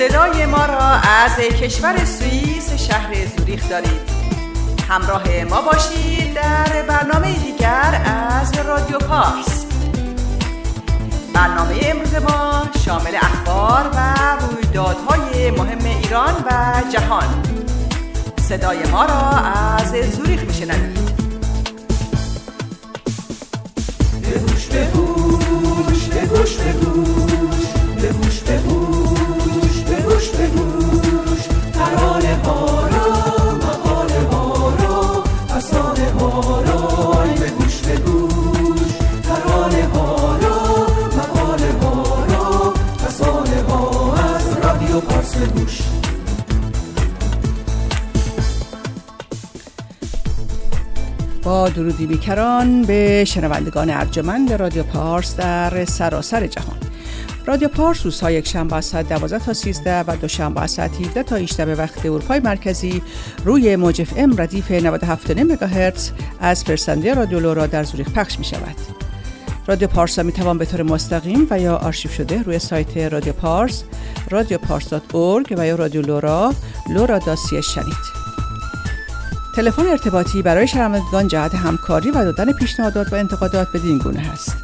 صدای ما را از کشور سوئیس شهر زوریخ دارید. همراه ما باشید در برنامه دیگر از رادیو پارس. برنامه امروز ما شامل اخبار و رویدادهای مهم ایران و جهان. صدای ما را از زوریخ میشنوید. بگوش بگوش بگوش بگوش بگوش بگوش بگوش بگوش ترانه ها را مقاله ها را افسانه ها را بگوش بگوش ترانه ها را مقاله ها را افسانه ها از رادیو پارس بگوش. با درودی بیکران به شنوندگان ارجمند رادیو پارس در سراسر جهان. رادیو پارس روزهای یکشنبه از ساعت 12 تا 13 و دوشنبه از ساعت 17 تا 18 به وقت اروپای مرکزی روی موج FM ردیف 97.9 مگاهرتز از فرسنده رادیو لورا در زوریخ پخش می شود. رادیو پارس می توان به طور مستقیم و یا آرشیو شده روی سایت رادیو پارس، radiopars.org و یا رادیو لورا، lora.ch شنید. تلفن ارتباطی برای شنوندگان جهت همکاری و دادن پیشنهادات و انتقادات بدین گونه هست: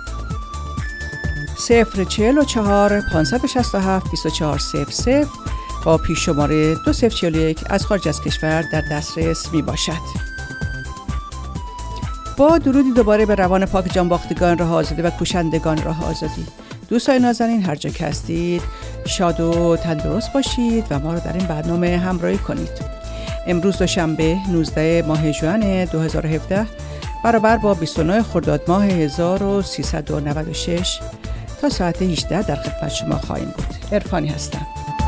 044 567 2400 با پیش شماره 2041 از خارج از کشور در دسترس می باشد. با درودی دوباره به روان پاک جانباختگان راه آزادی و کوشندگان راه آزادی. دوستان نازنین، هر جا که هستید شاد و تندرست باشید و ما رو در این برنامه همراهی کنید. امروز دوشنبه 19 ماه ژوئن 2017 برابر با 29 خرداد ماه 1396 تا ساعت 18 در خدمت شما خواهیم بود. عرفانی هستم.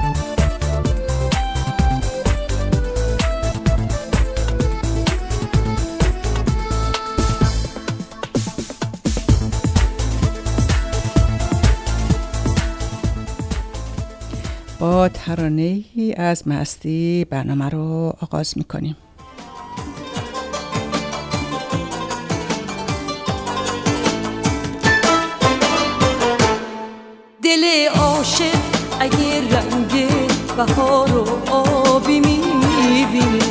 با ترانه‌ای از مستی برنامه رو آغاز می‌کنیم. دل عاشق اگه رنگ بهار و آبی می‌بینه،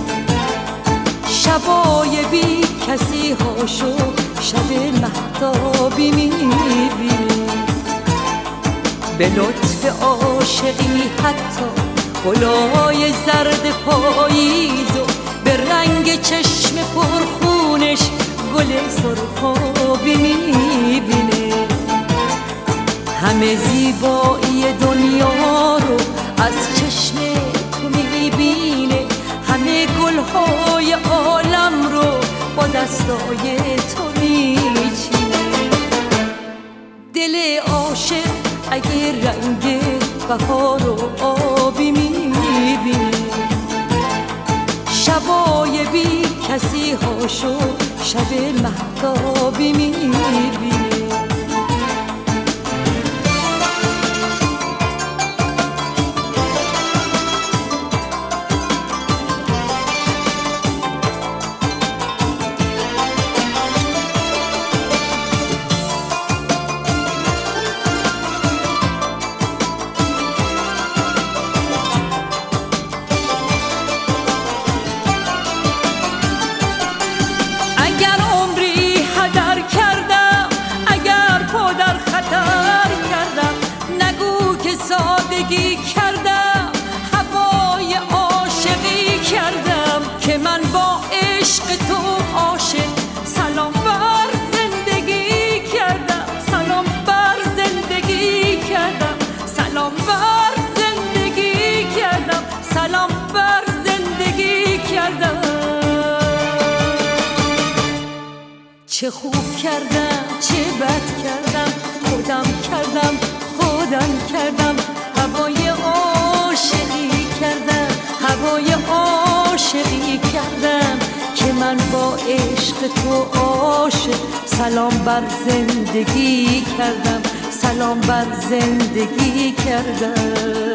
شبای بی کسی هاشو شب مهتابی می‌بینه، به لطف عاشقی حتی گلای زرد پاییز و به رنگ چشم پرخونش گل سرخابی میبینه، همه زیبایی دنیا رو از چشم تو میبینه، همه گلهای عالم رو با دستای تو میچینه. دل عاشق اگه رنگ بهار و آبی میبینه، شبای بی کسی هاشو شب مهتابی میبینه. کردم هوای عاشقی کردم که من با عشق تو عاشق سلام بر زندگی کردم، سلام بر زندگی کردم، سلام بر زندگی کردم، سلام بر زندگی کردم. چه خوب کردم چه بد کردم، خودم کردم خودم کردم، هوای عاشقی کردم، هوای عاشقی کردم که من با عشق تو عاشق سلام بر زندگی کردم، سلام بر زندگی کردم.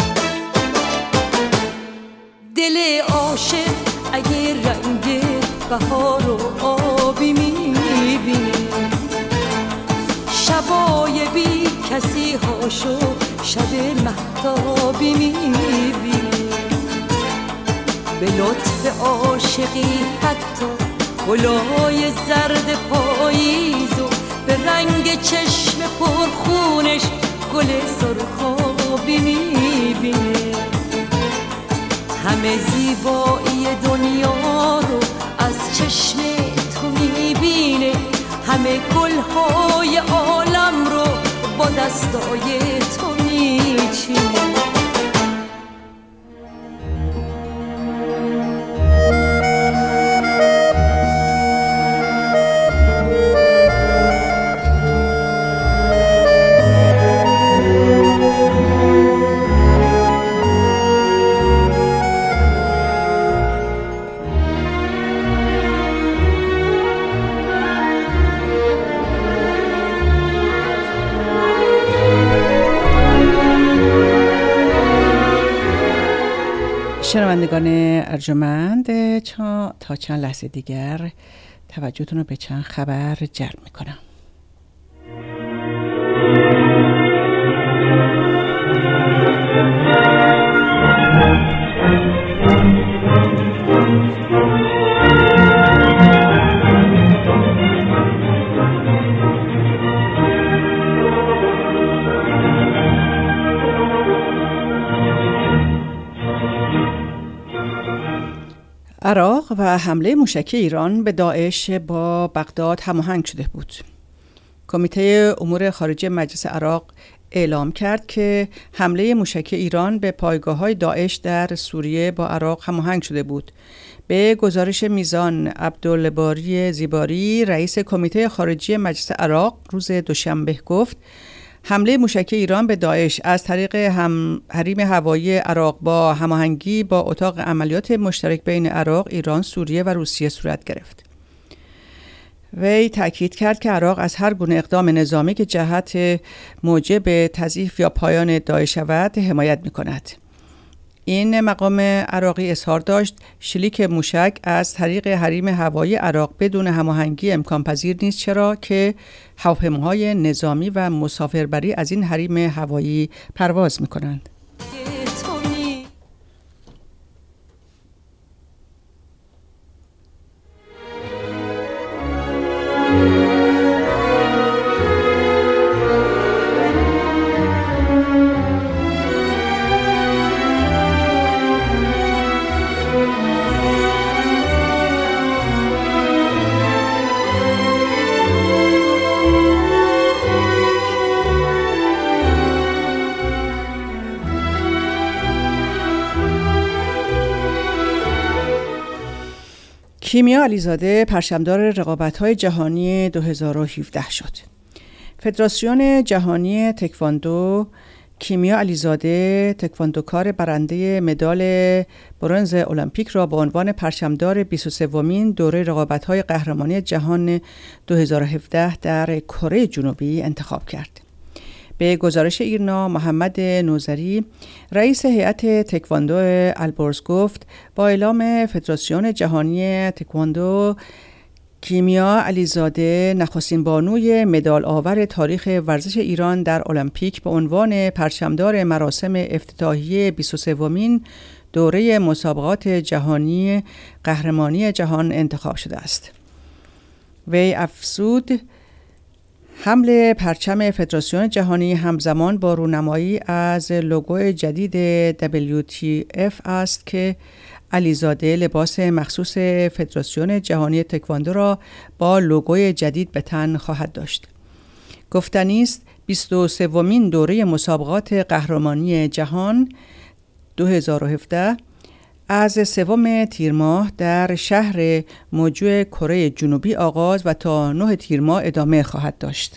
دل عاشق اگه رنگ بهار و آبی میبینه، شبای بی کسی هاشو شب مهتابی میبینه. به لطف عاشقی حتی گلای زرد پاییز و به رنگ چشم پرخونش گل سرخابی میبینه. همه زیبایی دنیا رو از چشم تو میبینه، همه گلهای عالم رو با دستای تو میچینه. شنوندگان ارجمند، تا چند لحظه دیگر توجهتون رو به چند خبر جلب میکنم. عراق و حمله موشکی ایران به داعش با بغداد هماهنگ شده بود. کمیته امور خارجه مجلس عراق اعلام کرد که حمله موشکی ایران به پایگاه‌های داعش در سوریه با عراق هماهنگ شده بود. به گزارش میزان عبدالباری زیباری، رئیس کمیته خارجه مجلس عراق، روز دوشنبه گفت حمله موشکی ایران به داعش از طریق حریم هوایی عراق با هماهنگی با اتاق عملیات مشترک بین عراق، ایران، سوریه و روسیه صورت گرفت. وی تأکید کرد که عراق از هر گونه اقدام نظامی که جهت موجب تضعیف یا پایان داعش شود حمایت می‌کند. این مقام عراقی اظهار داشت شلیک موشک از طریق حریم هوایی عراق بدون هماهنگی امکان پذیر نیست، چرا که هواپیماهای نظامی و مسافربری از این حریم هوایی پرواز می‌کنند. کیمیا علیزاده پرچمدار رقابت‌های جهانی 2017 شد. فدراسیون جهانی تکواندو کیمیا علیزاده، تکواندوکار برنده مدال برنز المپیک، را به عنوان پرچمدار 23مین دوره رقابت‌های قهرمانی جهان 2017 در کره جنوبی انتخاب کرد. به گزارش ایرنا، محمد نوذری، رئیس هیئت تکواندو البرز گفت با اعلام فدراسیون جهانی تکواندو، کیمیا علیزاده نخستین بانوی مدال آور تاریخ ورزش ایران در المپیک به عنوان پرچمدار مراسم افتتاحیه 23مین دوره مسابقات جهانی قهرمانی جهان انتخاب شده است. وی افزود حمل پرچم فدراسیون جهانی همزمان با رونمایی از لوگو جدید WTF است که علیزاده لباس مخصوص فدراسیون جهانی تکواندو را با لوگوی جدید به تن خواهد داشت. گفتنی است 23مین دوره مسابقات قهرمانی جهان 2017 از 3 تیر ماه در شهر موجو کره جنوبی آغاز و تا 9 تیر ماه ادامه خواهد داشت.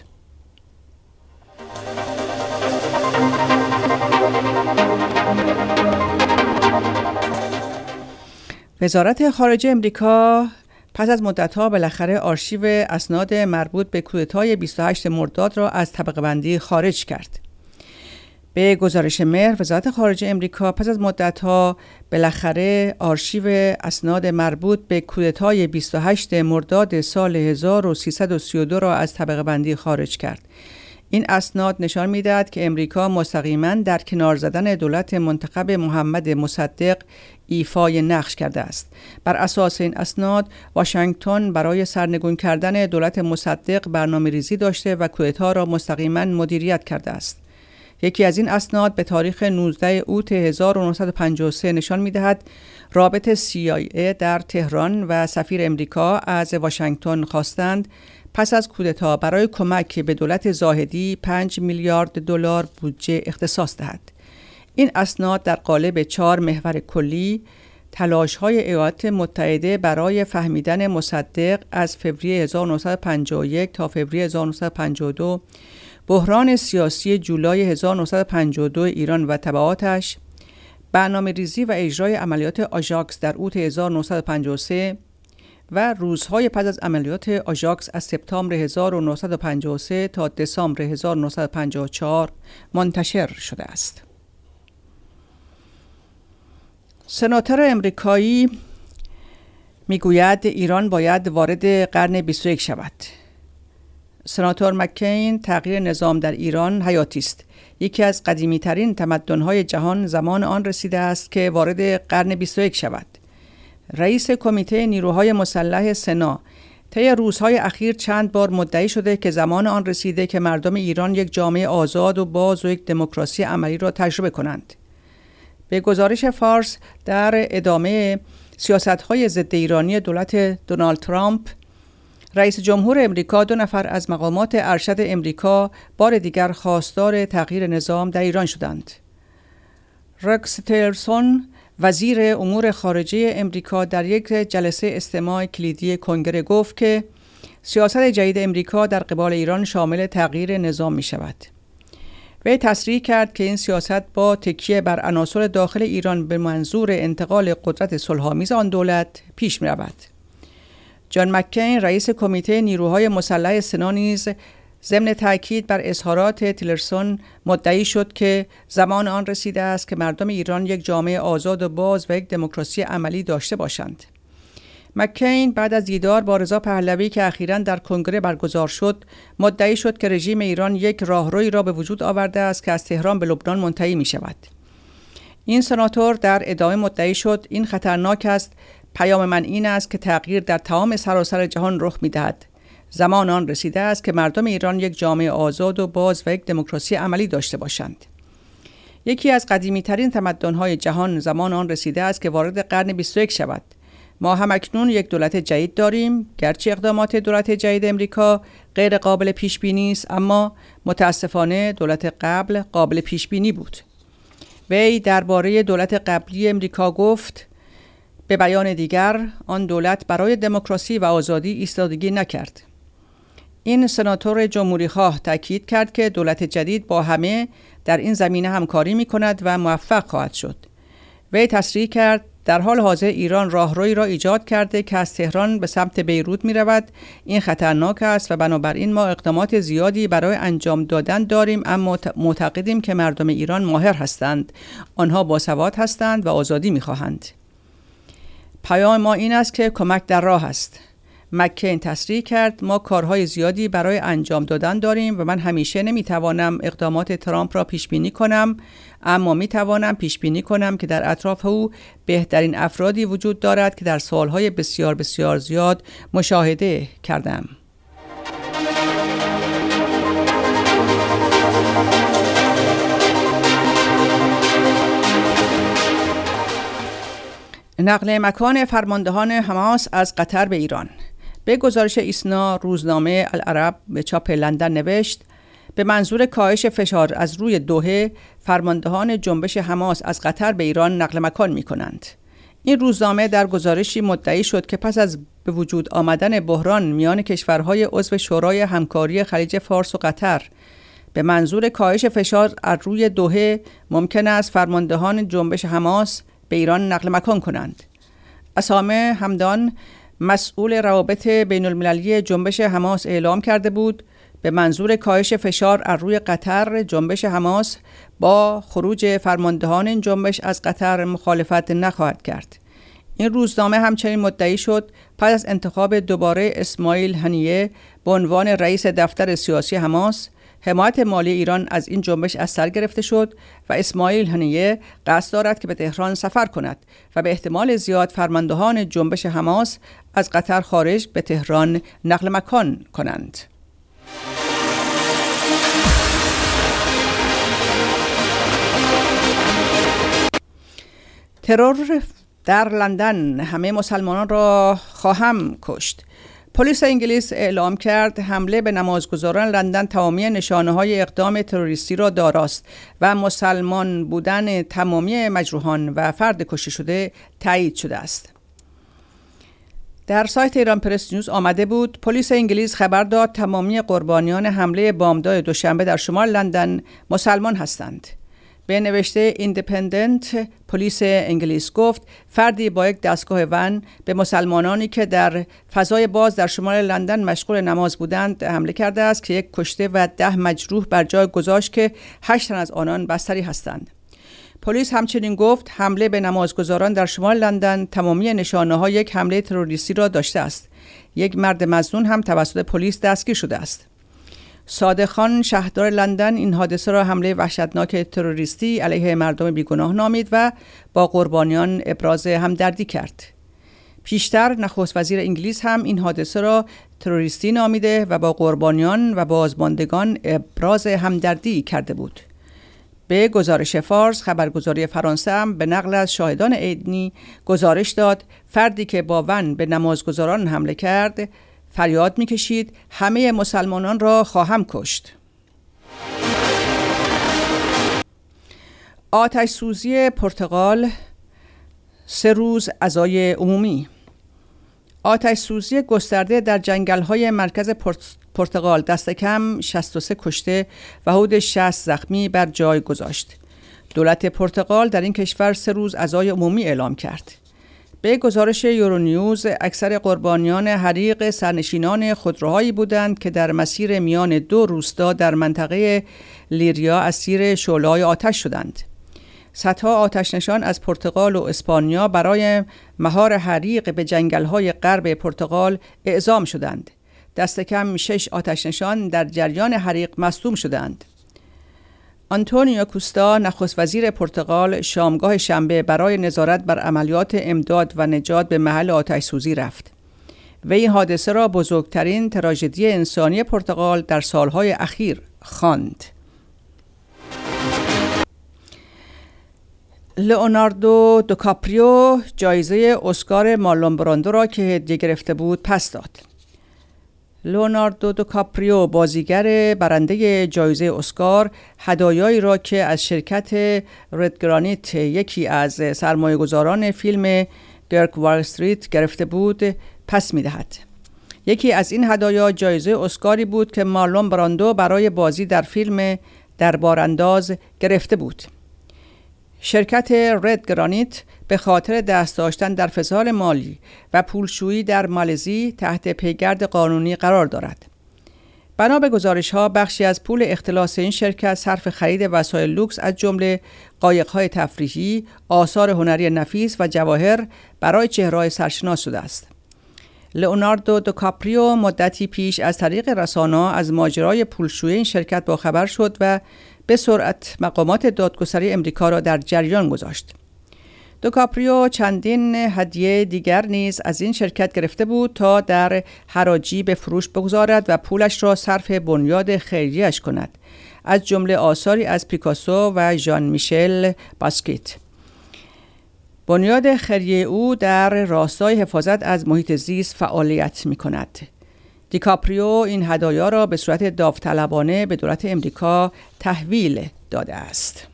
وزارت خارجه امریکا پس از مدت‌ها بالاخره آرشیو اسناد مربوط به کودتای 28 مرداد را از طبقه بندی خارج کرد. به گزارش مهر، وزارت خارجه امریکا پس از مدت‌ها بالاخره آرشیو اسناد مربوط به کودتای 28 مرداد سال 1332 را از طبقه بندی خارج کرد. این اسناد نشان می‌دهد که امریکا مستقیماً در کنار زدن دولت منتخب محمد مصدق ایفای نقش کرده است. بر اساس این اسناد واشنگتن برای سرنگون کردن دولت مصدق برنامه‌ریزی داشته و کودتا را مستقیماً مدیریت کرده است. یکی از این اسناد به تاریخ 19 اوت 1953 نشان می‌دهد رابط CIA در تهران و سفیر امریکا از واشنگتن خواستند پس از کودتا برای کمک به دولت زاهدی 5 میلیارد دلار بودجه اختصاص دهد. این اسناد در قالب 4 محور کلی، تلاش‌های ایالات متحده برای فهمیدن مصدق از فوریه 1951 تا فوریه 1952، بحران سیاسی جولای 1952 ایران و تبعاتش، برنامه‌ریزی و اجرای عملیات آژاکس در اوت 1953 و روزهای پس از عملیات آژاکس از سپتامبر 1953 تا دسامبر 1954 منتشر شده است. سناتور امریکایی میگوید ایران باید وارد قرن 21 شود. سناتور مککین: تغییر نظام در ایران حیاتی است. یکی از قدیمی ترین تمدن‌های جهان زمان آن رسیده است که وارد قرن 21 شود. رئیس کمیته نیروهای مسلح سنا طی روزهای اخیر چند بار مدعی شده که زمان آن رسیده که مردم ایران یک جامعه آزاد و باز و یک دموکراسی عملی را تجربه کنند. به گزارش فارس، در ادامه سیاست‌های ضد ایرانی دولت دونالد ترامپ، رئیس جمهور امریکا 2 نفر از مقامات ارشد امریکا بار دیگر خواستار تغییر نظام در ایران شدند. رکس تیلرسون، وزیر امور خارجه امریکا، در یک جلسه استماع کلیدی کنگره گفت که سیاست جدید امریکا در قبال ایران شامل تغییر نظام می شود. وی تصریح کرد که این سیاست با تکیه بر عناصر داخل ایران به منظور انتقال قدرت صلح‌آمیز آن دولت پیش می رود. جان مککین، رئیس کمیته نیروهای مسلح سنا، نیز ضمن تاکید بر اظهارات تیلرسون مدعی شد که زمان آن رسیده است که مردم ایران یک جامعه آزاد و باز و یک دموکراسی عملی داشته باشند. مککین بعد از دیدار با رضا پهلوی که اخیراً در کنگره برگزار شد، مدعی شد که رژیم ایران یک راهروی را به وجود آورده است که از تهران به لبنان منتهی می شود. این سناتور در ادامه مدعی شد این خطرناک است. پیام من این است که تغییر در تمام سراسر جهان رخ می دهد. زمان آن رسیده است که مردم ایران یک جامعه آزاد و باز و یک دموکراسی عملی داشته باشند. یکی از قدیمی ترین تمدن‌های جهان زمان آن رسیده است که وارد قرن 21 شود. ما هم اکنون یک دولت جدید داریم، گرچه اقدامات دولت جدید امریکا غیر قابل پیش بینی است، اما متاسفانه دولت قبل قابل پیش بینی بود. وی درباره دولت قبلی امریکا گفت: به بیان دیگر، آن دولت برای دموکراسی و آزادی ایستادگی نکرد. این سناتور جمهوری‌خواه تاکید کرد که دولت جدید با همه در این زمینه همکاری می‌کند و موفق خواهد شد. وی تصریح کرد در حال حاضر ایران راهروی را ایجاد کرده که از تهران به سمت بیروت می‌رود. این خطرناک است و بنابراین ما اقدامات زیادی برای انجام دادن داریم، اما معتقدیم که مردم ایران ماهر هستند. آنها باسواد هستند و آزادی می‌خواهند. پیام ما این است که کمک در راه است. مککین تصریح کرد ما کارهای زیادی برای انجام دادن داریم و من همیشه نمیتوانم اقدامات ترامپ را پیش بینی کنم، اما میتوانم پیش بینی کنم که در اطراف او بهترین افرادی وجود دارد که در سالهای بسیار بسیار زیاد مشاهده کردم. نقل مکان فرماندهان حماس از قطر به ایران. به گزارش ایسنا، روزنامه العرب به چاپ لندن نوشت: به منظور کاهش فشار از روی دوحه، فرماندهان جنبش حماس از قطر به ایران نقل مکان می کنند. این روزنامه در گزارشی مدعی شد که پس از به وجود آمدن بحران میان کشورهای عضو شورای همکاری خلیج فارس و قطر، به منظور کاهش فشار از روی دوحه ممکن است فرماندهان جنبش حماس به ایران نقل مکان کنند. اسامه همدان، مسئول روابط بین المللی جنبش حماس، اعلام کرده بود به منظور کاهش فشار از روی قطر، جنبش حماس با خروج فرماندهان این جنبش از قطر مخالفت نخواهد کرد. این روزنامه همچنین مدعی شد پس از انتخاب دوباره اسماعیل هنیه به عنوان رئیس دفتر سیاسی حماس، حمایت مالی ایران از این جنبش از سر گرفته شد و اسماعیل هنیه قصد دارد که به تهران سفر کند و به احتمال زیاد فرماندهان جنبش حماس از قطر خارج به تهران نقل مکان کنند. ترور در لندن، همه مسلمانان را خواهم کشت. پلیس انگلیس اعلام کرد حمله به نمازگزاران لندن تمامی نشانه‌های اقدام تروریستی را داراست و مسلمان بودن تمامی مجروحان و فرد کشته شده تایید شده است. در سایت ایران پرس نیوز آمده بود پلیس انگلیس خبر داد تمامی قربانیان حمله بامداد دوشنبه در شمال لندن مسلمان هستند. به نوشته ایندیپندنت پلیس انگلیس گفت فردی با یک دستگاه ون به مسلمانانی که در فضای باز در شمال لندن مشغول نماز بودند حمله کرده است که یک کشته و 10 مجروح بر جای گذاشت که 8 تن از آنان بستری هستند. پلیس همچنین گفت حمله به نمازگزاران در شمال لندن تمامی نشانه‌های یک حمله تروریستی را داشته است. یک مرد مظنون هم توسط پلیس دستگیر شده است. صادق خان شهردار لندن این حادثه را حمله وحشتناک تروریستی علیه مردم بیگناه نامید و با قربانیان ابراز همدردی کرد. پیشتر نخست وزیر انگلیس هم این حادثه را تروریستی نامیده و با قربانیان و بازماندگان ابراز همدردی کرده بود. به گزارش فارس، خبرگزاری فرانسه هم به نقل از شاهدان عینی گزارش داد فردی که با ون به نمازگزاران حمله کرد فریاد می‌کشید همه مسلمانان را خواهم کشت. آتش سوزی پرتغال 3 روز عزای عمومی. آتش سوزی گسترده در جنگل‌های مرکز پرتغال دست کم 63 کشته و حدود 60 زخمی بر جای گذاشت. دولت پرتغال در این کشور 3 روز عزای عمومی اعلام کرد. به گزارش یورونیوز اکثر قربانیان حریق سرنشینان خودروهایی بودند که در مسیر میان 2 روستا در منطقه لیریا اسیر شعله‌های آتش شدند. صدها آتش‌نشان از پرتغال و اسپانیا برای مهار حریق به جنگل‌های غرب پرتغال اعزام شدند. دست کم 6 آتش‌نشان در جریان حریق مصدوم شدند. آنتونیو کوستا نخست وزیر پرتغال شامگاه شنبه برای نظارت بر عملیات امداد و نجات به محل آتش سوزی رفت و این حادثه را بزرگترین تراژدی انسانی پرتغال در سالهای اخیر خواند. لئوناردو دوکاپریو جایزه اسکار مارلون براندو را که هدیه گرفته بود پس داد. لئوناردو دوکاپریو بازیگر برنده جایزه اسکار هدایایی را که از شرکت رد گرانیت یکی از سرمایه‌گذاران فیلم گرگ وال استریت گرفته بود پس می‌دهد. یکی از این هدایا جایزه اسکاری بود که مارلون براندو برای بازی در فیلم دربارانداز گرفته بود. شرکت رد گرانیت به خاطر دست داشتن در فساد مالی و پولشویی در مالزی تحت پیگرد قانونی قرار دارد. بنا به گزارش‌ها بخشی از پول اختلاس این شرکت صرف خرید وسایل لوکس از جمله قایق‌های تفریحی، آثار هنری نفیس و جواهر برای چهره‌های سرشناس شده است. لئوناردو دوکاپریو مدتی پیش از طریق رسانه‌ها از ماجرای پولشویی این شرکت باخبر شد و به سرعت مقامات دادگستری امریکا را در جریان گذاشت. دوکاپریو چندین هدیه دیگر نیز از این شرکت گرفته بود تا در حراجی به فروش بگذارد و پولش را صرف بنیاد خیریه‌اش کند، از جمله آثاری از پیکاسو و ژان میشل باسکیت. بنیاد خیریه او در راستای حفاظت از محیط زیست فعالیت می‌کند. دیکاپریو این هدایا را به صورت داوطلبانه به دولت امریکا تحویل داده است.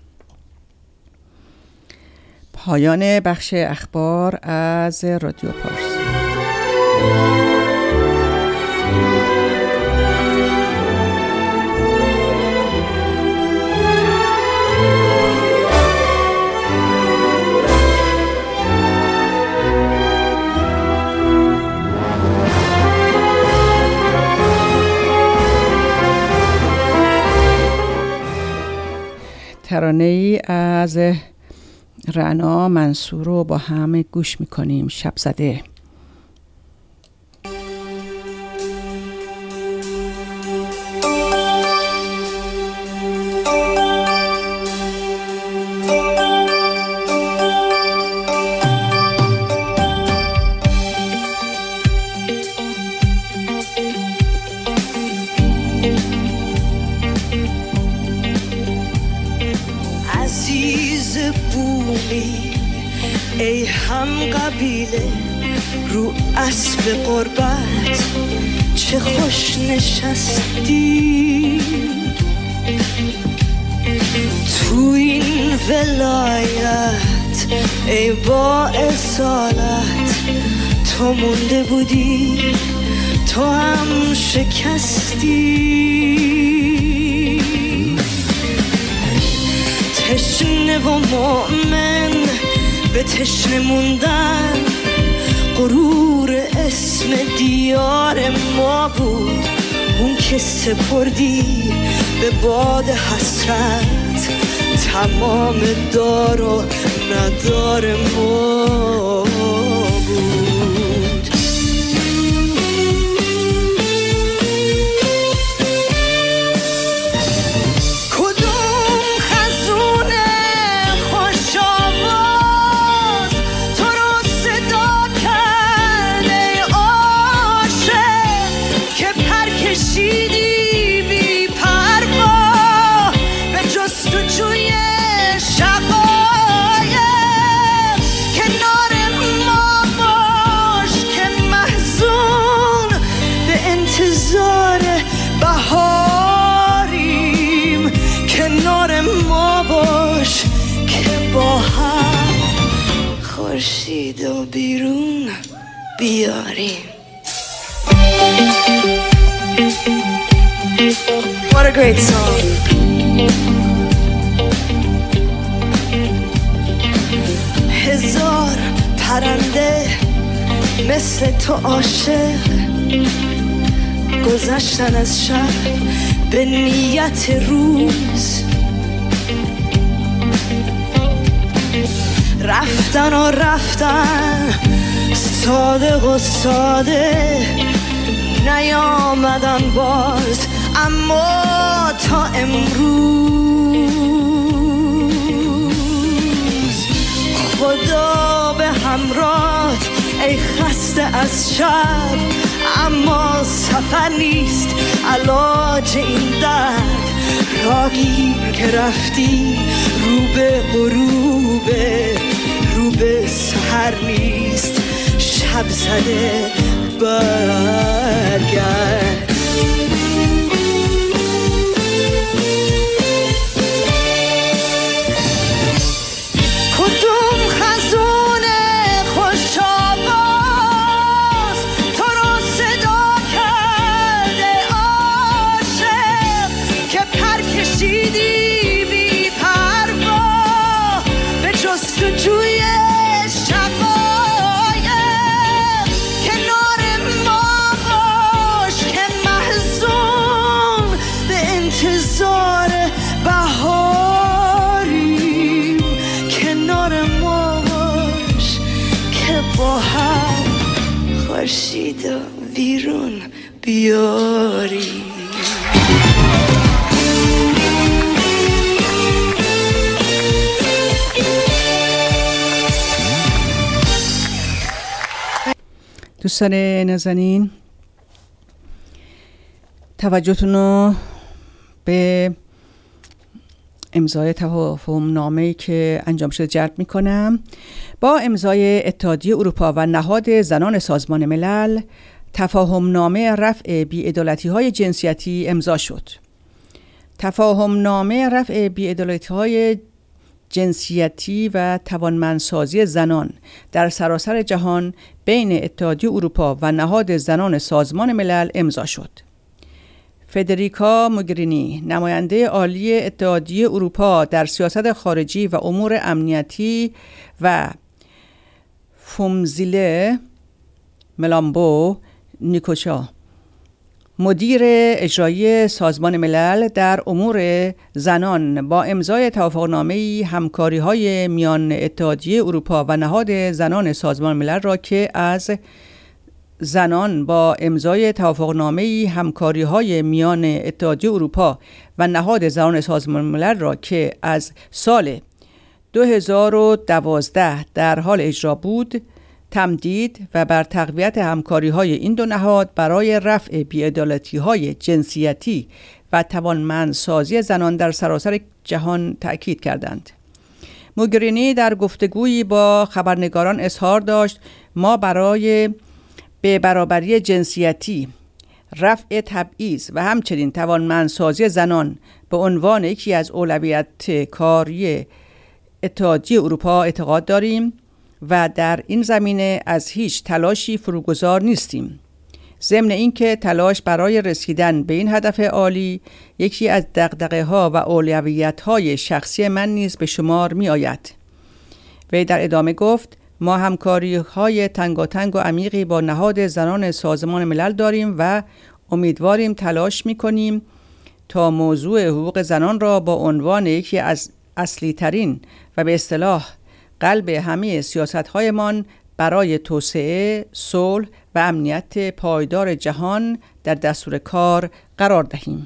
پایان بخش اخبار از رادیو پارس. ترانه‌ای از رعنا منصور رو با هم گوش میکنیم. شب زده. عزیز بومی، ای هم قبیله رو اسب غربت چه خوش نشستی. تو این ولایت ای با اصالت، تو مونده بودی تو هم شکستی. تشنه و مؤمن به تشنه موندن، غرور اسم دیار ما بود. اون که سپردی به باد حسرت، تمام دار و ندار ما بود. کدوم خزون خوش آواز تو رو صدا کرده عاشق، که پر کشیدی بی پروا به جستجوی شقایق. کنار ما باش که محزون به انتظار بهاریم. کنار ما باش که با هم خورشید و بیرون بیاریم. What a great song. هزار پرنده مثل تو عاشق گذشتن از شب به نیت روز، رفتن و رفتن صادق و ساده، نیامدن باز اما تا امروز. خدا به همراهت ای خسته از شب، اما سفر نیست علاج این درد. راگیر که رفتی رو به غروبه، رو به سحر نیست شب زده برگرد. کدوم خزون خوش آواز تو رو صدا کرده عاشق، که پر کشیدی بی پروا به جستجوی شقایق. کنار ما باش که محزون به انتظار بهاریم. کنار ما باش که با هم خورشید و بیرون بیاریم. دوستان نازنین، توجهتون رو به امضای تفاهم نامه‌ای که انجام شده جلب می‌کنم. با امضای اتحادیه اروپا و نهاد زنان سازمان ملل، تفاهم نامه رفع بی‌عدالتی‌های جنسیتی امضا شد. تفاهم نامه رفع بی‌عدالتی‌های جنسیتی و توانمندسازی زنان در سراسر جهان بین اتحادیه اروپا و نهاد زنان سازمان ملل امضا شد. فدریکا موگرینی، نماینده عالی اتحادیه اروپا در سیاست خارجی و امور امنیتی، و فومزیله ملامبو نیکوشا، مدیر اجرایی سازمان ملل در امور زنان، با امضای توافقنامه‌ای همکاری‌های میان اتحادیه اروپا و نهاد زنان سازمان ملل را که از زنان با امضای توافقنامه‌ای همکاری‌های میان اتحادیه اروپا و نهاد زنان سازمان ملل را که از سال 2012 در حال اجرا بود، تمدید و بر تقویت همکاری‌های این دو نهاد برای رفع بی‌عدالتی‌های جنسیتی و توانمندسازی زنان در سراسر جهان تأکید کردند. موگرینی در گفتگویی با خبرنگاران اظهار داشت ما برای به برابری جنسیتی، رفع تبعیض و همچنین توانمندسازی زنان به عنوان یکی از اولویت کاری اتحادیه اروپا اعتقاد داریم و در این زمینه از هیچ تلاشی فروگذار نیستیم. ضمن اینکه تلاش برای رسیدن به این هدف عالی یکی از دغدغه‌ها و اولویت‌های شخصی من نیز به شمار می‌آید. وی در ادامه گفت ما همکاری‌های تنگاتنگ و عمیقی با نهاد زنان سازمان ملل داریم و امیدواریم تلاش می‌کنیم تا موضوع حقوق زنان را با عنوان یکی از اصلی ترین و به اصطلاح قلب همه سیاست‌هایمان برای توسعه، صلح و امنیت پایدار جهان در دستور کار قرار دهیم.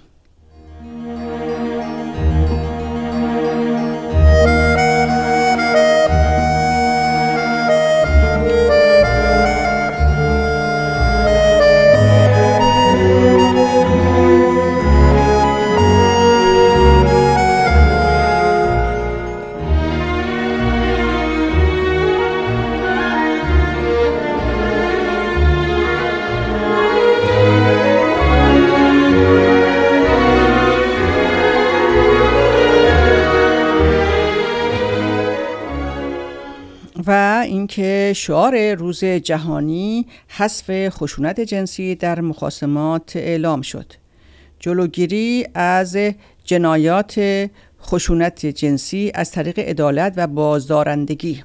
و اینکه شعار روز جهانی حذف خشونت جنسی در مخاصمات اعلام شد. جلوگیری از جنایات خشونت جنسی از طریق عدالت و بازدارندگی.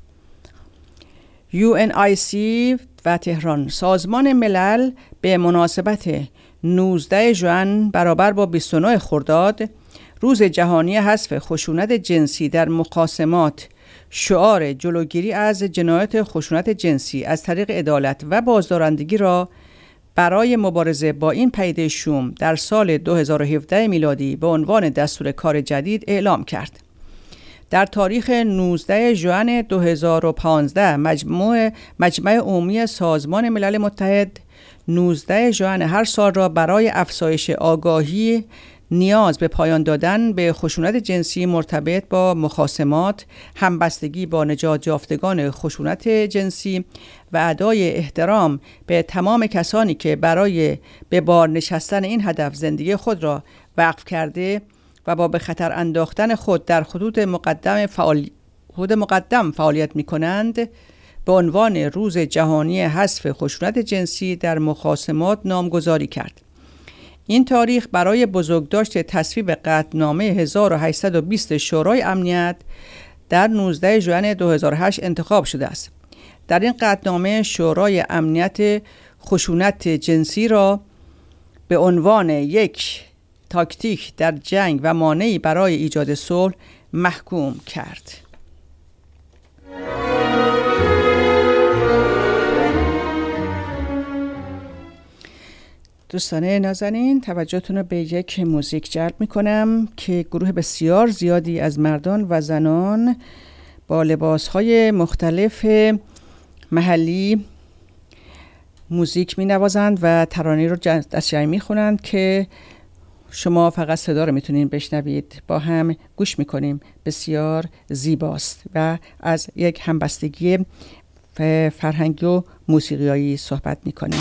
UNIC و تهران. سازمان ملل به مناسبت 19 ژوئن برابر با 29 خرداد روز جهانی حذف خشونت جنسی در مخاصمات شعار جلوگیری از جنایات خشونت جنسی از طریق عدالت و بازدارندگی را برای مبارزه با این پدیده شوم در سال 2017 میلادی به عنوان دستور کار جدید اعلام کرد. در تاریخ 19 ژوئن 2015 مجمع عمومی سازمان ملل متحد 19 ژوئن هر سال را برای افزایش آگاهی نیاز به پایان دادن به خشونت جنسی مرتبط با مخاصمات، همبستگی با نجات یافتگان خشونت جنسی و ادای احترام به تمام کسانی که برای به بار نشستن این هدف زندگی خود را وقف کرده و با به خطر انداختن خود در حدود مقدم فعالیت می کنند به عنوان روز جهانی حذف خشونت جنسی در مخاصمات نامگذاری کرد. این تاریخ برای بزرگداشت تصویب قطعنامه 1820 شورای امنیت در 19 ژوئن 2008 انتخاب شده است. در این قطعنامه شورای امنیت خشونت جنسی را به عنوان یک تاکتیک در جنگ و مانعی برای ایجاد صلح محکوم کرد. دوستان نازنین، توجهتون رو به یک موزیک جلب میکنم که گروه بسیار زیادی از مردان و زنان با لباسهای مختلف محلی موزیک مینوازند و ترانه رو دستجمعی میخونند که شما فقط صدا رو میتونین بشنوید. با هم گوش میکنیم. بسیار زیباست و از یک همبستگی فرهنگی و موسیقیایی صحبت میکنیم.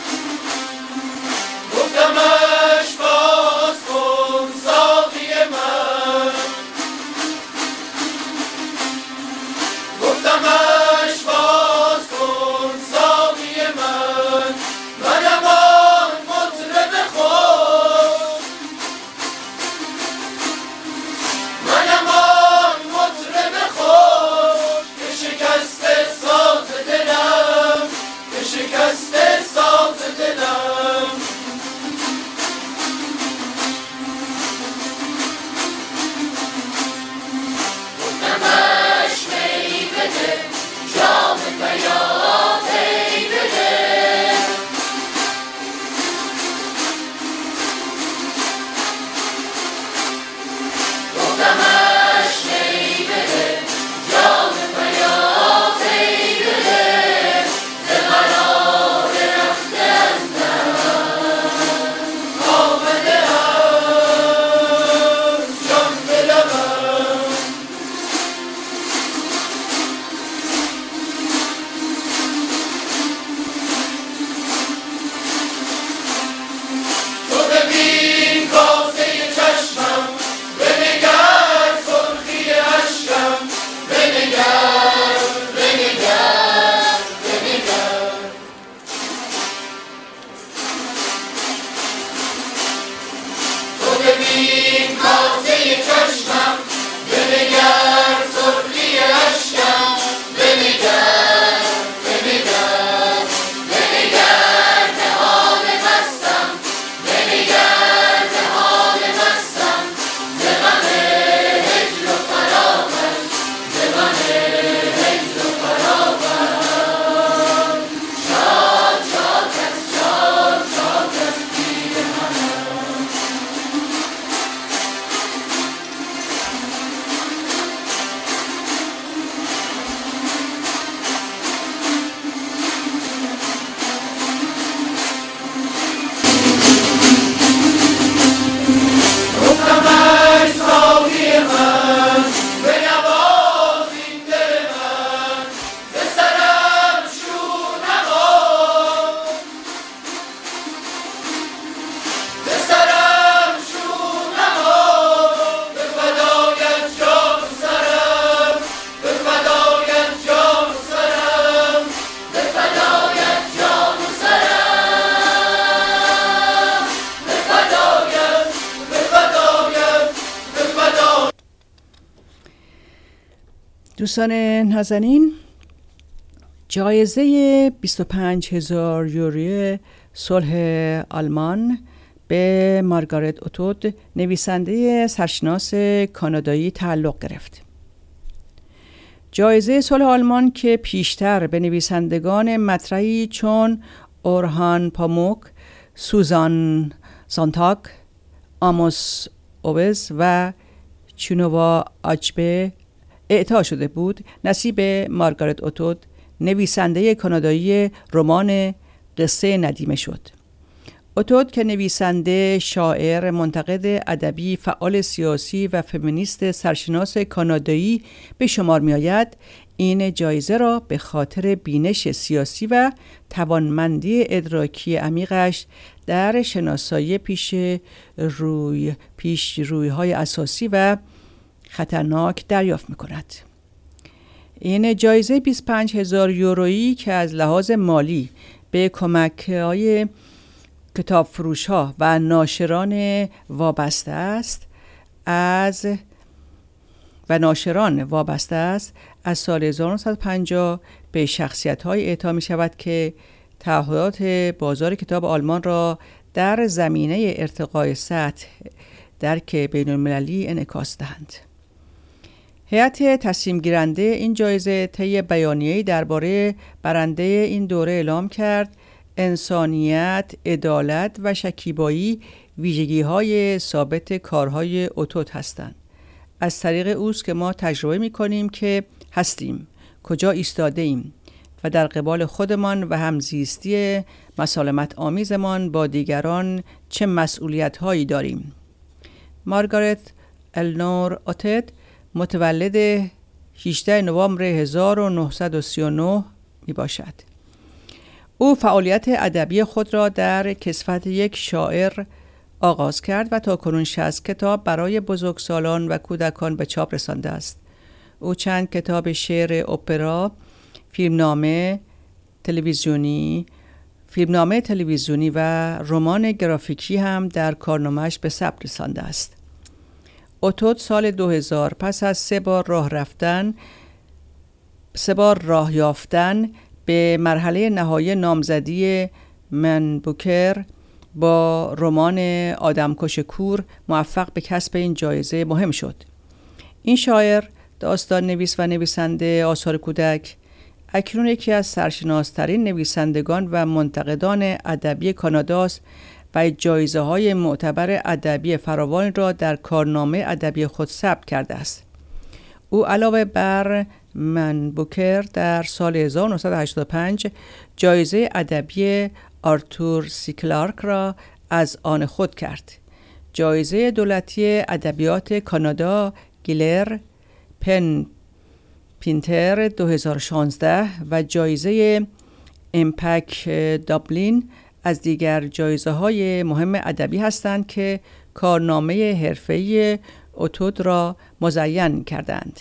گفتمش باز کن ساقی من دوستان نازنین، جایزه 25,000 یوروی صلح آلمان به مارگارت اتود، نویسنده سرشناس کانادایی، تعلق گرفت. جایزه صلح آلمان که پیشتر به نویسندگان مطرحی چون اورهان پاموک، سوزان سانتاگ، آموس اوبز و چونوا آچبه اعطا شده بود، نصیب مارگارت اتود، نویسنده کانادایی رمان قصه ندیمه شد. اتود که نویسنده، شاعر، منتقد ادبی، فعال سیاسی و فمینیست سرشناس کانادایی به شمار می آید، این جایزه را به خاطر بینش سیاسی و توانمندی ادراکی عمیقش در شناسایی پیش روی‌های اساسی و خطرناک دریافت می کند. این جایزه 25,000 یورویی که از لحاظ مالی به کمک‌های کتاب فروش ها و ناشران وابسته است از سال 1950 به شخصیت های اعطا می شود که تعهدات بازار کتاب آلمان را در زمینه ارتقای سطح درک بین المللی انعکاس دهند. هیئت تصمیم گیرنده این جایزه طی بیانیه‌ای درباره برنده این دوره اعلام کرد: انسانیت، عدالت و شکیبایی ویژگی‌های ثابت کارهای اتود هستند. از طریق اوست که ما تجربه می‌کنیم که هستیم، کجا ایستاده ایم و در قبال خودمان و همزیستی مسالمت آمیزمان با دیگران چه مسئولیت‌هایی داریم. مارگارت النور اتود متولد 18 نوامبر 1939 میباشد. او فعالیت ادبی خود را در کسوت یک شاعر آغاز کرد و تاکنون 60 کتاب برای بزرگسالان و کودکان به چاپ رسانده است. او چند کتاب شعر، اپرا، فیلمنامه تلویزیونی و رمان گرافیکی هم در کارنامه‌اش به ثبت رسانده است. اتود سال 2000 پس از 3 بار راه یافتن به مرحله نهایی نامزدی من بوکر با رمان آدمکش کور موفق به کسب این جایزه مهم شد. این شاعر، داستان نویس و نویسنده آثار کودک، اکنون یکی از سرشناس‌ترین نویسندگان و منتقدان ادبی کاناداست و جایزه‌های معتبر ادبی فراوانی را در کارنامه ادبی خود ثبت کرده است. او علاوه بر من بوکر در سال 1985 جایزه ادبی آرتور سی کلارک را از آن خود کرد. جایزه دولتی ادبیات کانادا گیلر پن پینتر 2016 و جایزه ایمپک دابلین از دیگر جایزه‌های مهم ادبی هستند که کارنامه حرفه‌ای اتود را مزین کردند.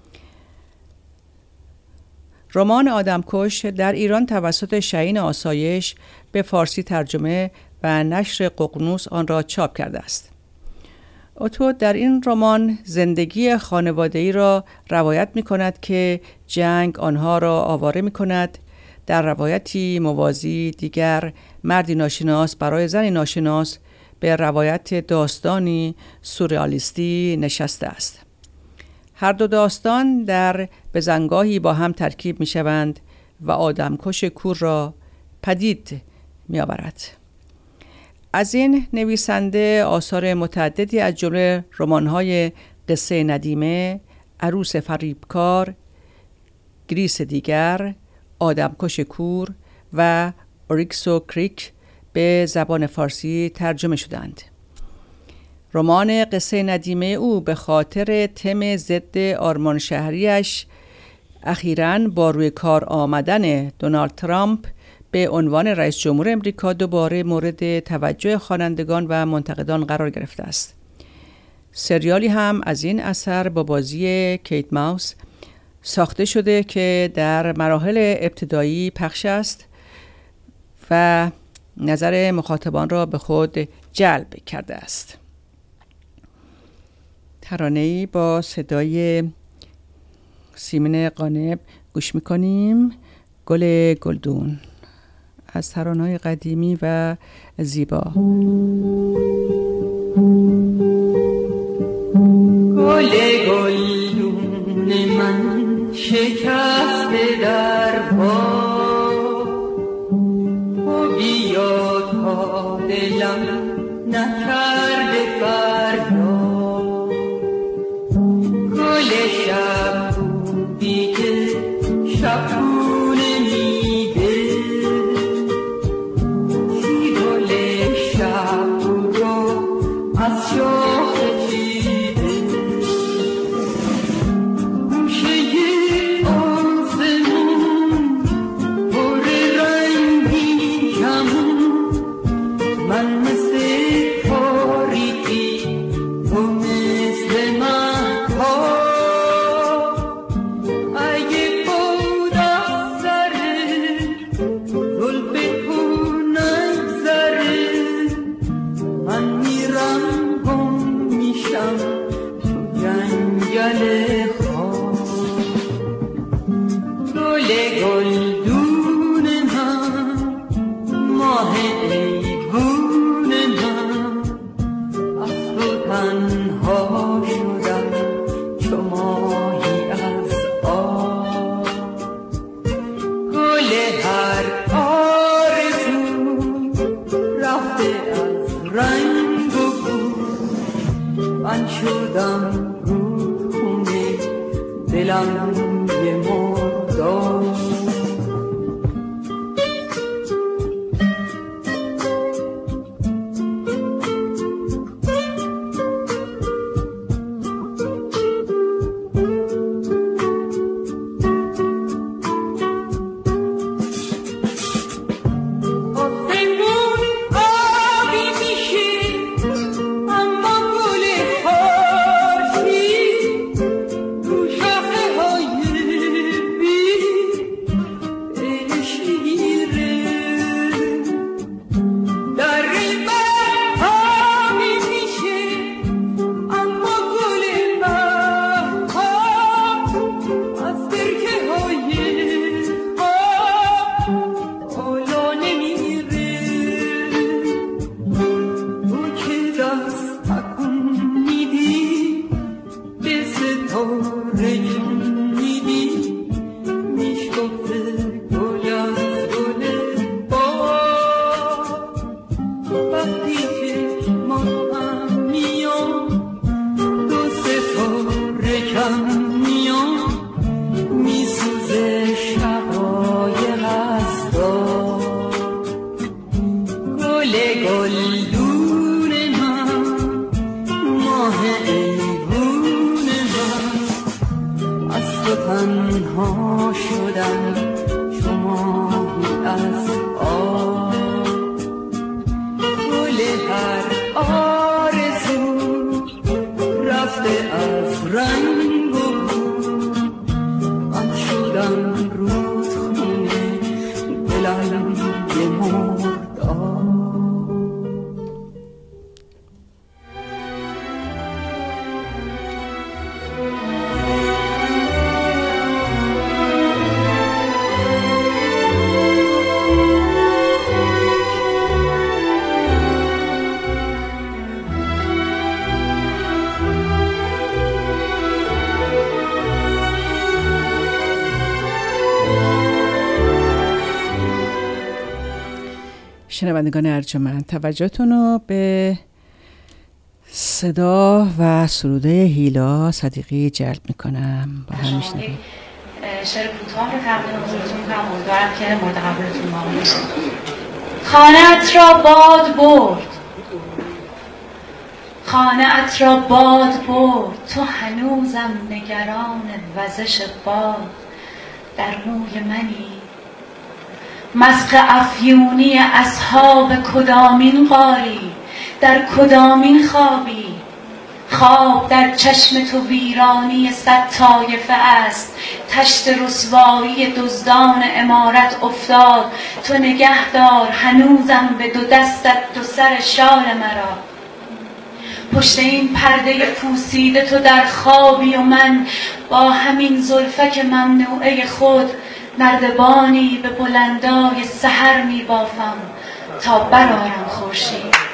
رمان آدمکش در ایران توسط شهین آسایش به فارسی ترجمه و نشر ققنوس آن را چاپ کرده است. اتود در این رمان زندگی خانواده‌ای را روایت می‌کند که جنگ آنها را آواره می‌کند. در روایتی موازی دیگر، مردی ناشناس برای زنی ناشناس به روایت داستانی سورئالیستی نشسته است. هر دو داستان در بزنگاهی با هم ترکیب می‌شوند و آدمکش کور را پدید می‌آورد. از این نویسنده آثار متعددی از جمله رمان‌های قصه ندیمه، عروس فریبکار، گریس دیگر، آدمکش کور و اوریکسو کریک به زبان فارسی ترجمه شدند. رمان قصه ندیمه او به خاطر تم ضد آرمان شهریش اخیراً با روی کار آمدن دونالد ترامپ به عنوان رئیس جمهور امریکا دوباره مورد توجه خوانندگان و منتقدان قرار گرفته است. سریالی هم از این اثر با بازی کیت ماوس ساخته شده که در مراحل ابتدایی پخش است و نظر مخاطبان را به خود جلب کرده است. ترانه‌ای با صدای سیمین قانب گوش میکنیم گل گلدون از ترانه‌های قدیمی و زیبا. گل گلدون من شکسته در پا، تو بیا تا دلم نکرده فریاد. گل شب بودی که شبونه میده، چی گل شب رو از شاخ چیده. گوشه آسمون پر رنگی کمون، من مثل تاریکی تو مثل مهتاب. اگه بود از سر زلف تو نگذره، من میرم گم میشم تو جنگل خواب. گل گلدون من، ماه ایوون من، از تو تنها شدم چو ماهی از آب. گل هر آرزو رفته از رنگ و بو، من شدم رودخونه دلم یه مرداب. شنوندگان ارجمند، توجهتون رو به صدا و سروده هیلا صدیقی جلب میکنم. با هم میشنویم. شعر کوتاه رو تقدیم حضورتون میکنم، امیدوارم که مورد قبولتون واقع بشه. خانه‌ات را باد برد، خانه‌ات را باد برد، تو هنوزم نگران وزش باد در موی منی. مسق افیونی اصحاب کدامین غاری، در کدامین خوابی؟ خواب در چشم تو ویرانی صد طایفه است، تشت رسوایی دزدان عمارت افتاد. تو نگه دار هنوزم به دو دستت دو سر شال مرا، پشت این پرده پوسیده تو در خوابی و من با همین زلفک ممنوعه خود نردبانی به بلندای سحر می بافم تا برآرم خورشید.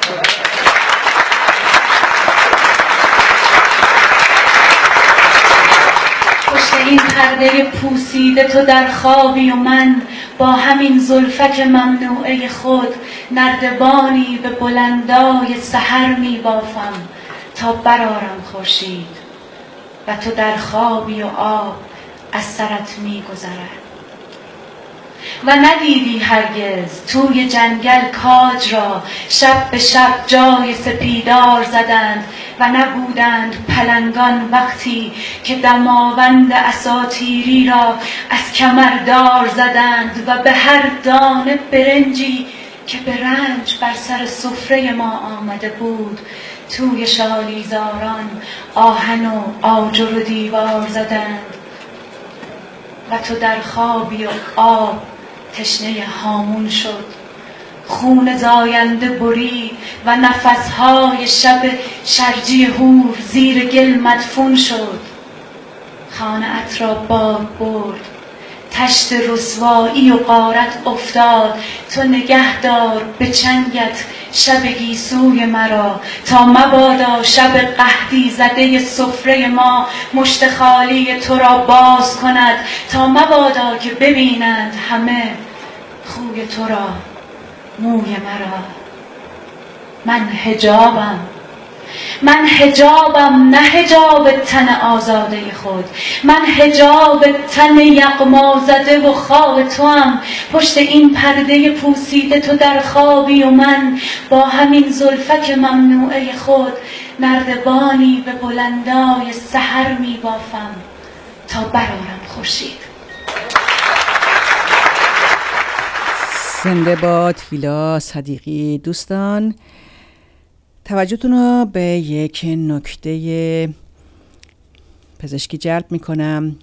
پشت این پرده پوسیده تو در خوابی و من با همین زلفک ممنوعه خود نردبانی به بلندای سحر می بافم تا برآرم خورشید و تو در خوابی و آب از سرت می گذرد و ندیدی هرگز توی جنگل کاج را شب به شب جای سپیدار زدند و نبودند پلنگان وقتی که دماوند اساطیری را از کمردار زدند و به هر دانه برنجی که به رنج بر سر سفره ما آمده بود توی شالیزاران آهن و آجر و دیوار زدند و تو در خوابی و آب تشنه هامون شد، خون زاینده برید و نفسهای شب شرجی هور زیر گل مدفون شد. خانه‌ات را باد برد، تشت رسوایی و غارت افتاد، تو نگه دار به چنگت شب گیسوی مرا تا مبادا شب قحطی زده سفره ما مشت خالی تو را باز کند، تا مبادا که ببینند همه خوی تو را موی مرا. من حجابم نه حجاب تن آزاده خود، من حجاب تن یغما زده و خواب تو هم. پشت این پرده پوسیده تو در خوابی و من با همین زلفک ممنوعه خود نردبانی به بلندای سحر می بافم تا برآرم خورشید. زنده باد هیلا صدیقی. دوستان توجهتون رو به یک نکته پزشکی جلب میکنم.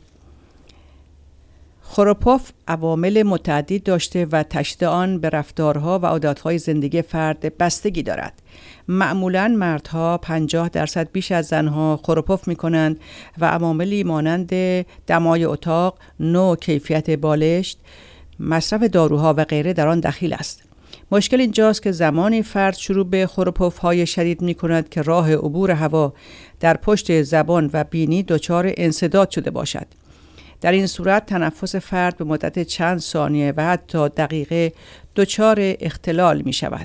خوروپوف عوامل متعددی داشته و تشدید آن به رفتارها و عاداتهای زندگی فرد بستگی دارد. معمولاً مردها 50% بیش از زنها خوروپوف میکنند و عواملی مانند دمای اتاق، نوع کیفیت بالشت، مصرف داروها و غیره در آن دخیل است. مشکل اینجاست که زمانی فرد شروع به خوروپوف‌های شدید می‌کند که راه عبور هوا در پشت زبان و بینی دچار انسداد شده باشد. در این صورت تنفس فرد به مدت چند ثانیه و حتی دقیقه دچار اختلال می‌شود.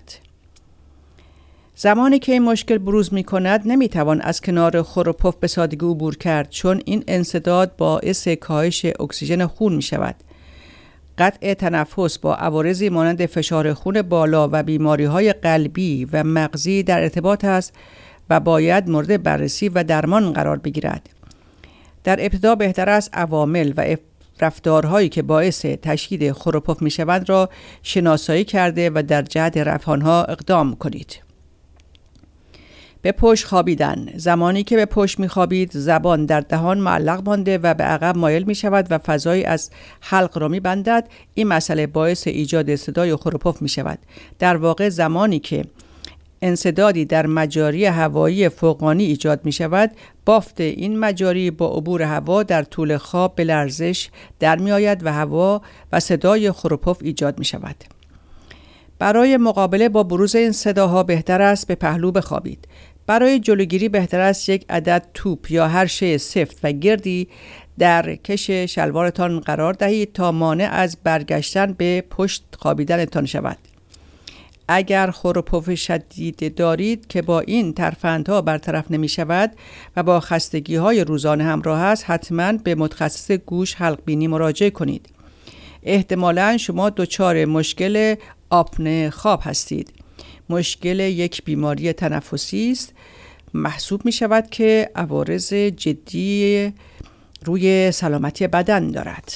زمانی که این مشکل بروز می‌کند نمی‌توان از کنار خوروپوف به سادگی عبور کرد، چون این انسداد باعث کاهش اکسیژن خون می‌شود. قطع تنفس با عوارضی مانند فشار خون بالا و بیماری‌های قلبی و مغزی در ارتباط است و باید مورد بررسی و درمان قرار بگیرد. در ابتدا بهتر است عوامل و رفتارهایی که باعث تشدید خوروپوف می‌شوند را شناسایی کرده و در جهت رفع آنها اقدام کنید. به پشت خوابیدن. زمانی که به پشت می‌خوابید زبان در دهان معلق مانده و به عقب مایل می‌شود و فضایی از حلق را می‌بندد. این مسئله باعث ایجاد صدای خوروپوف می‌شود. در واقع زمانی که انسدادی در مجاری هوایی فوقانی ایجاد می‌شود، بافت این مجاری با عبور هوا در طول خواب به لرزش در می‌آید و هوا و صدای خوروپوف ایجاد می‌شود. برای مقابله با بروز این صداها بهتر است به پهلو بخوابید. برای جلوگیری بهتر است یک عدد توپ یا هر شی سفت و گردی در کش شلوارتان قرار دهید تا مانع از برگشتن به پشت خوابیدنتان شود. اگر خوروپوف شدید دارید که با این ترفندها برطرف نمی شود و با خستگی های روزانه همراه است، حتما به متخصص گوش حلق بینی مراجعه کنید. احتمالاً شما دچار مشکل آپنه خواب هستید. مشکل یک بیماری تنفسی است. محسوب می شود که عوارض جدی روی سلامتی بدن دارد.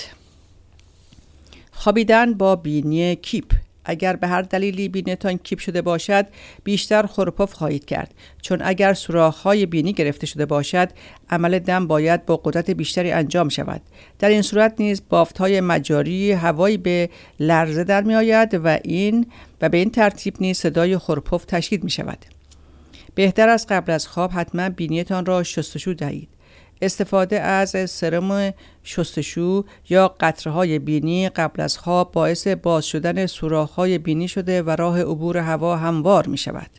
خوابیدن با بینی کیپ. اگر به هر دلیلی بینیتان کیپ شده باشد بیشتر خوروپوف خواهید کرد، چون اگر سوراخ‌های بینی گرفته شده باشد عمل دم باید با قدرت بیشتری انجام شود. در این صورت نیز بافت‌های مجاری هوایی به لرزه در می آید و به این ترتیب نیز صدای خوروپوف تشدید می شود. بهتر است قبل از خواب حتما بینیتان را شستشو دهید. استفاده از سرم شستشو یا قطره‌های بینی قبل از خواب باعث باز شدن سوراخ‌های بینی شده و راه عبور هوا هموار می شود.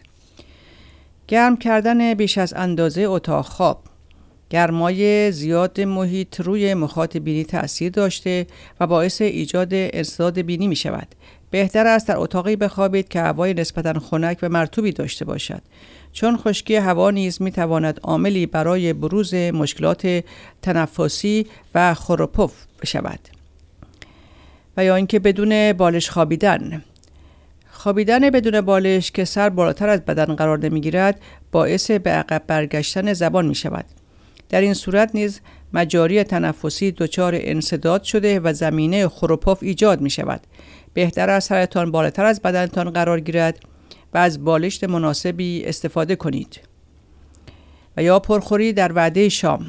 گرم کردن بیش از اندازه اتاق خواب. گرمای زیاد محیط روی مخاط بینی تأثیر داشته و باعث ایجاد انسداد بینی می شود. بهتر است در اتاقی بخوابید که هوای نسبتاً خنک و مرطوبی داشته باشد، چون خشکی هوا نیز می تواند عاملی برای بروز مشکلات تنفسی و خروپف بشود. و یا اینکه بدون بالش خوابیدن. خوابیدن بدون بالش که سر بالاتر از بدن قرار نمیگیرد باعث به عقب برگشتن زبان می شود. در این صورت نیز مجاری تنفسی دچار انسداد شده و زمینه خروپف ایجاد می شود. بهتر است سرتان بالاتر از بدنتان قرار گیرد و از بالشت مناسبی استفاده کنید. و یا پرخوری در وعده شام.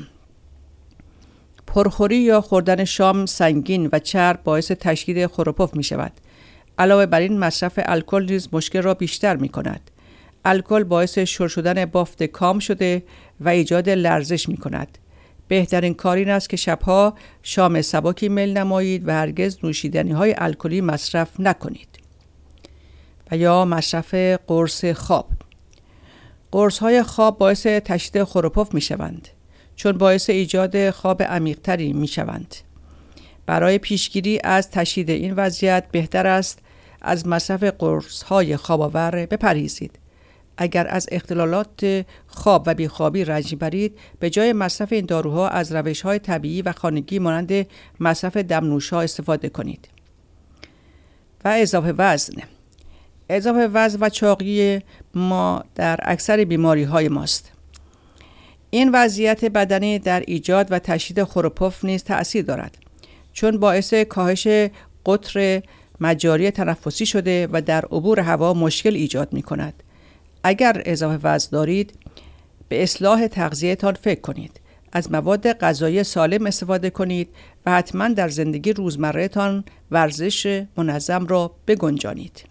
پرخوری یا خوردن شام سنگین و چرب باعث تشدید خروپف می شود. علاوه بر این مصرف الکل نیز مشکل را بیشتر می کند. الکل باعث شل شدن بافت کام شده و ایجاد لرزش می کند. بهترین کار این است که شبها شام سبکی میل نمایید و هرگز نوشیدنی‌های الکلی مصرف نکنید. و یا مصرف قرص خواب. قرص‌های خواب باعث تشدید خروپف می‌شوند، چون باعث ایجاد خواب عمیق‌تری می‌شوند. برای پیشگیری از تشدید این وضعیت بهتر است از مصرف قرص‌های خواب‌آور بپرهیزید. اگر از اختلالات خواب و بیخوابی رنج برید، به جای مصرف این داروها از روش‌های طبیعی و خانگی مانند مصرف دمنوش‌ها استفاده کنید. و اضافه وزن. اضافه وزن و چاقی ما در اکثر بیماری‌های ماست. این وضعیت بدنی در ایجاد و تشدید خروپف نیز تأثیر دارد، چون باعث کاهش قطر مجاری تنفسی شده و در عبور هوا مشکل ایجاد می‌کند. اگر اضافه وزن دارید، به اصلاح تغذیه‌تان فکر کنید. از مواد غذایی سالم استفاده کنید و حتما در زندگی روزمره‌تان ورزش منظم را بگنجانید.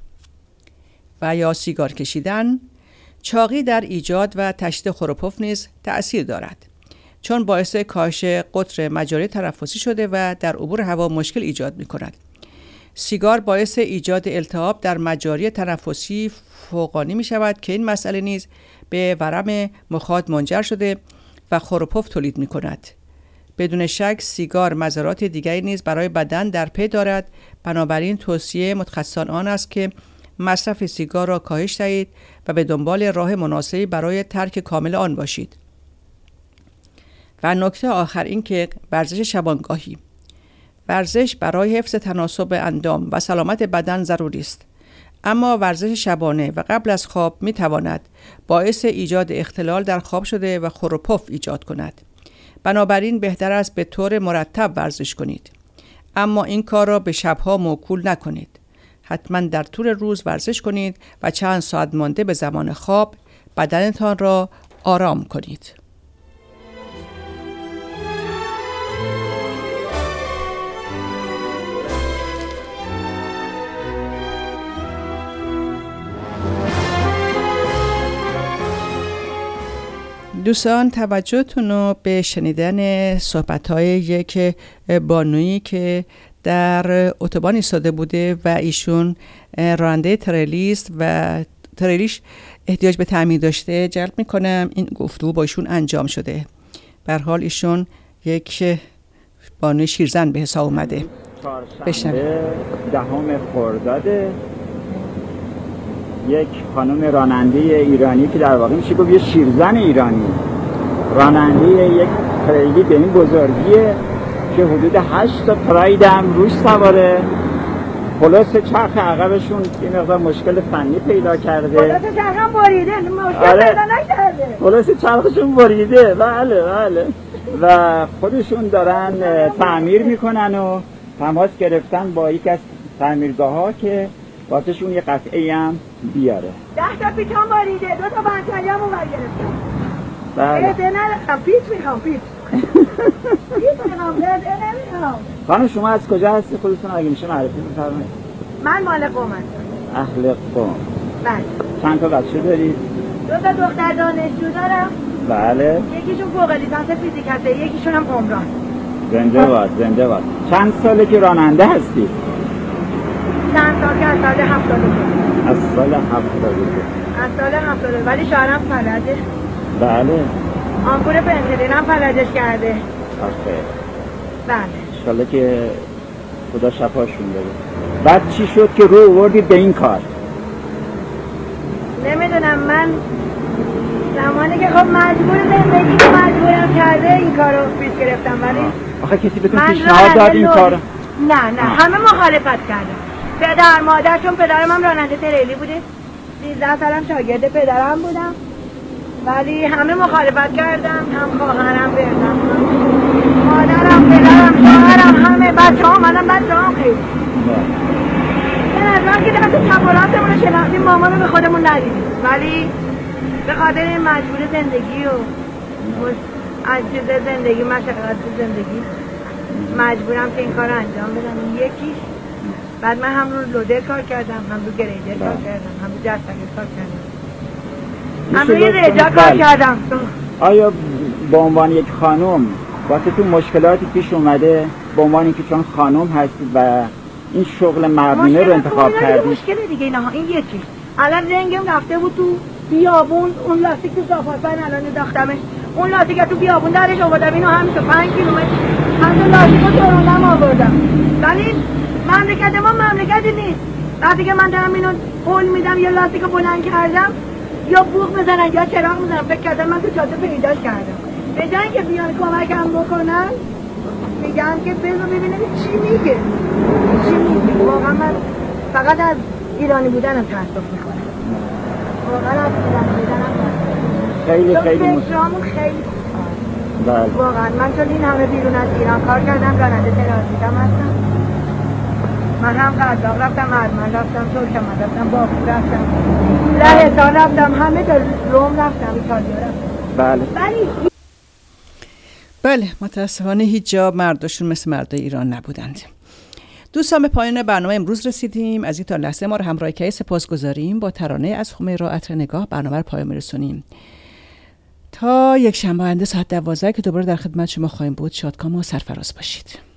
و یا سیگار کشیدن. چاقی در ایجاد و تشدید خروپف نیز تأثیر دارد، چون باعث کاهش قطر مجاری تنفسی شده و در عبور هوا مشکل ایجاد می‌کند. سیگار باعث ایجاد التهاب در مجاری تنفسی فوقانی می شود که این مسئله نیز به ورم مخاط منجر شده و خروپف تولید می کند. بدون شک سیگار مضرات دیگری نیز برای بدن در پی دارد، بنابراین توصیه متخصصان آن است که مصرف سیگار را کاهش دهید و به دنبال راه مناسبی برای ترک کامل آن باشید. و نکته آخر این که ورزش شبانگاهی. ورزش برای حفظ تناسب اندام و سلامت بدن ضروری است، اما ورزش شبانه و قبل از خواب می تواند باعث ایجاد اختلال در خواب شده و خروپف ایجاد کند. بنابراین بهتر است به طور مرتب ورزش کنید، اما این کار را به شبها موکول نکنید. حتما در طول روز ورزش کنید و چند ساعت مانده به زمان خواب بدنتان را آرام کنید. دوستان توجهتون رو به شنیدن صحبت‌های یک بانویی که در اتوبان ایستاده بوده و ایشون راننده تریلی است و تریلیش احتیاج به تعمیر داشته جلب میکنم این گفتگو با ایشون انجام شده. به هر حال ایشون یک بانوی شیرزن به حساب اومده. چهارشنبه 10 خرداد یک خانم راننده ایرانی که در واقع میشه گفت یه شیرزن ایرانی، راننده یک تریلی به این بزرگیه که حدود 8 تا پراید هم روش سواره. خلاص چرخ عقبشون یه مقدار مشکل فنی پیدا کرده. خلاص چرخم بریده، مشکل پیدا نکرده. خلاص چرخشون بریده. بله. و خودشون دارن تعمیر میکنن و تماس گرفتن با یک از تعمیرگاه‌ها که واسهشون یه قطعه هم بیاره. 10 تا پیچام بریده، 2 تا بنتلی هم اونور گرفتم. بله. بده نمیخوام، پیچ میخوام، پیچ میخوام، بده نمیخوام. خانم شما از کجا هستی؟ خودتون اگه میشه معرفی بفرمایید. من مال قم هستم. اهل قم. بله. چند تا بچه دارید؟ تا دختر دانشجو دارم. بله. یکیشون فوق لیسانس فیزیک هسته، یکیشون هم عمران. زنده باد زنده باد. چند ساله که راننده هستی؟ چند سال که از سال 72. از سال 72. از سال 72 ولی شوهرم فلجه. بله. آمپور پنسیلین هم فلجش کرده. آخه. بله. انشالله که خدا شفاشون بده. بعد چی شد که رو آوردید به این کار؟ نمیدونم من زمانی که خب مجبور زندگی که مجبورم کرده این کارو پیش گرفتم ولی آخه کسی بهتون پیشنهاد داد این کارو؟ نه همه مخالفت کردن. پدر مادر، چون پدرم هم راننده تریلی بوده 13 سالم شاگرد پدرم بودم ولی همه مخالفت کردم، هم خواهرم بردم مادرم پدرم شوهرم همه بچه ها منم بچه هم خیلی به نظرم که دست چپاراتمون رو شناختیم مامان رو به خودمون ندیدیم ولی به خاطر این مجبور زندگی و عجز زندگی مشقت زندگی مجبورم که این کار رو انجام بدم. یکیش بعد من هم رو لودر کار کردم، هم رو گریدر کار کردم، هم رو جستگیر کار کردم، هم روی رجا کار کردم. آیا به عنوان یک خانم واسه تو مشکلاتی پیش اومده به عنوان اینکه چون خانم هستید و این شغل مردونه رو انتخاب کردید؟ مشکل دیگه نه این یکی الان رنگم رفته بود تو بیابون، اون لاستیک تو زاپاسبن الان انداختمش، اون لاستیک تو بیابون درش آوردم اینو همین تو 5 کیلومتر همون لاستیک رو تورندم آوردم ولی مملکت ما مملکتی نیست. وقتی که من دارم اینو قول میدم یا لاستیک رو بلند کردم یا بوق میزنن یا چراغ میزنن فکر کردم من تو جاده پیداش کردم به جای اینکه بیان کمکم بکنن میگم که بذار ببینم چی میگه. واقعا من فقط از ایرانی بودنم تاسف میکنم. واقعا از ایرانی بودنم خیلی فکرامون خیلی بله. واقعا من چون این همه بیرون از ایران کار کردم راننده ترانزیتم هستم. من هم قزاق رفتم، ارمن رفتم، ترکمن رفتم، باکو رفتم، لهستان رفتم، همه تا روم رفتم، ایتالیا رفتم. بله متاسفانه هیچ جا مرداشون مثل مردای ایران نبودند. دوستان به پایان برنامه امروز رسیدیم. از این تا لحظه ما رو همراهی کردید سپاسگزاریم. با ترانه از همیرا عطر نگاه برنامه رو پایان میرسونیم تا یک شنبه آینده ساعت 12 که دوباره در خدمت شما خواهیم بود. شادکام و سرفراز باشید.